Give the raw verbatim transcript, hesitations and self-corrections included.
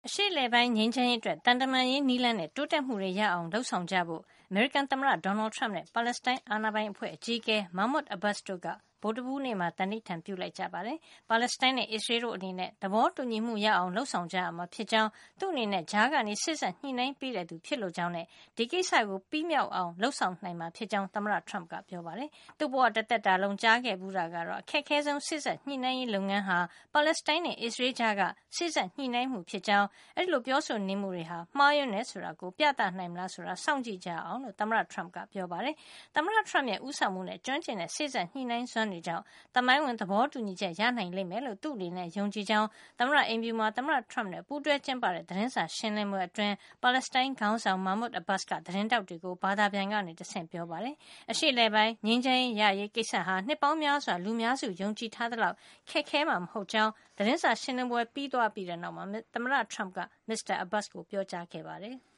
အရှေ့အလယ်ပိုင်းငြိမ်းချမ်းရေးအတွက်သံတမန်ရေးနည်းလမ်းနဲ့တိုးတက်မှုတွေရအောင်လုပ်ဆောင်ကြဖို့အမေရိကန်သမ္မတဒေါ်နယ်ထရမ့်နဲ့ပါလက်စတိုင်းအာဏာပိုင်အဖွဲ့အကြီးအကဲမာမွတ်အဘတ်စ်တို့ကဗုဒ္ဓဘူးနေ့မှာတဏိဌာန်ပြုလိုက်ကြပါတယ်။ပါလက်စတိုင်းနဲ့အစ္စရေးတို့အနေနဲ့သဘောတူညီမှုရအောင်လုပ်ဆောင်ကြရမှာဖြစ်ကြောင်းသူ့အနေနဲ့ဂျားကနေစစ်ဆက်ညှိနှိုင်းပေးတဲ့သူဖြစ်လို့ကြောင်းနဲ့ဒီကိစ္စကိုပြီးမြောက်အောင်လုပ်ဆောင်နိုင်မှာဖြစ်ကြောင်းသမ္မတထရမ့်ကပြောပါတယ်။သူ့ဘဝတသက်တာလုံးကြားခဲ့ဘူးတာကတော့အခက်ခဲဆုံးစစ်ဆက်ညှိနှိုင်းရေးလုပ်ငန်းဟာပါလက်စတိုင်းနဲ့အစ္စရေးဂျားကစစ်ဆက်ညှိနှိုင်းမှုဖြစ်ကြောင်းအဲဒီလိုပြောဆိုနေမှုတွေဟာမှားယွင်းတယ်ဆိုတာကိုပြသနိုင်မလားဆိုတာစောင့်ကြည့်ကြအောင်လို့သမ္မတထရမ့်ကပြောပါတယ်။သမ္မတထရမ့်ရဲ့ဦးဆောင်မှုနဲ့ကျွမ်းကျင်တဲ့စစ်ဆက်ညှိနှိုင်းစွမ်းတွေကြောင့်သမိုင်းဝင်သဘောတူညီချက်ရနိုင်လိမ့်မယ်လို့သူ့အနေနဲ့ယုံကြည်ကြောင်းသမ္မတအိမ်ဖြူမှာသမ္မတထရမ့်နဲ့ပူးတွဲကျင်းပတဲ့သတင်းစာရှင်းလင်းပွဲအတွင်းပါလက်စတိုင်းခေါင်းဆောင်မာမွတ်အဘတ်စ်ကသတင်းတောက်တွေကိုဘာသာပြန်ကနေတဆင့်ပြောပါတယ်။အရှေ့အလယ်ပိုင်းငြိမ်းချမ်းရေးရရေးကိစ္စဟာနှစ်ပေါင်းများစွာလူများစုယုံကြည်ထားသလောက်ခက်ခဲမှာမဟုတ်ကြောင်းသတင်းစာရှင်းလင်းပွဲပြီးသွားပြီးတဲ့နောက်မှာသမ္မတထရမ့်ကမစ္စတာအဘတ်စ်ကိုပြောကြားခဲ့ပါတယ်။